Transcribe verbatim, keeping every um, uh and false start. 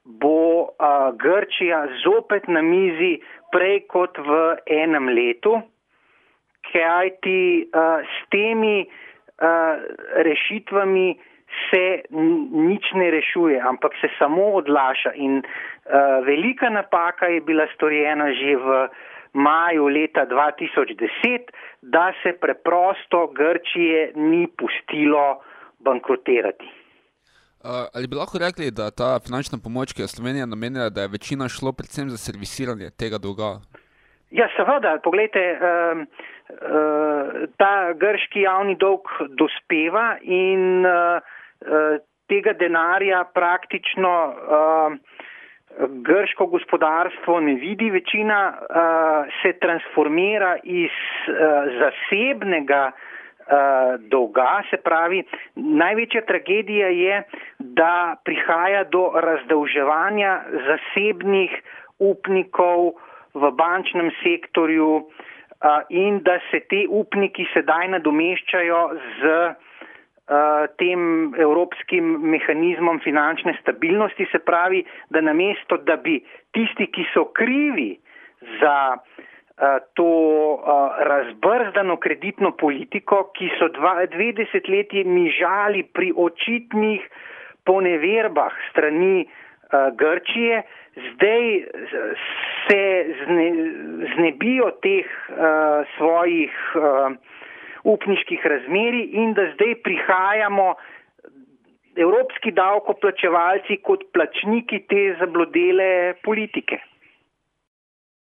bo uh, Grčija zopet na mizi prej kot v enem letu, kajti uh, s temi uh, rešitvami se nič ne rešuje, ampak se samo odlaša in uh, velika napaka je bila storjena že v maju leta dva tisoč deset, da se preprosto Grčije ni pustilo bankrotirati. Uh, ali bi lahko rekli, da ta finančna pomoč, ki je Slovenija namenila, da je večina šlo predvsem za servisiranje tega dolga? Ja, seveda, poglejte, uh, uh, ta grški javni dolg dospeva in uh, uh, tega denarja praktično uh, grško gospodarstvo ne vidi, večina uh, se transformira iz uh, zasebnega uh, dolga, se pravi, največja tragedija je, da prihaja do razdolževanja zasebnih upnikov v bančnem sektorju uh, in da se te upniki sedaj nadomeščajo z tem evropskim mehanizmom finančne stabilnosti, se pravi, da namesto, da bi tisti, ki so krivi za uh, to uh, razbrzdano kreditno politiko, ki so dva, dve desetletji mižali pri očitnih poneverbah strani uh, Grčije, zdaj se zne, znebijo teh uh, svojih uh, upniških razmerij in da zdaj prihajamo evropski davkoplačevalci kot plačniki te zablodele politike.